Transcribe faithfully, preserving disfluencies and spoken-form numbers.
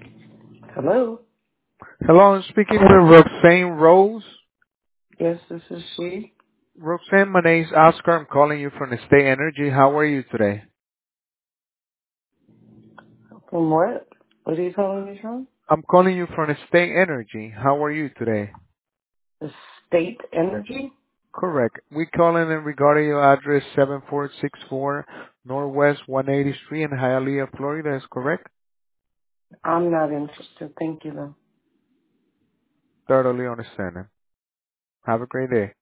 Hello? Hello, I'm speaking with Roxanne Rose. Yes, this is she. Roxanne, my name is Oscar. I'm calling you from the State Energy. How are you today? From what? What are you calling me from? I'm calling you from the State Energy. How are you today? The State Energy? Correct. We calling in regarding your address seven four six four Northwest one eightieth Street in Hialeah, Florida. Is correct? I'm not interested. Thank you, though. Totally understanding. Have a great day.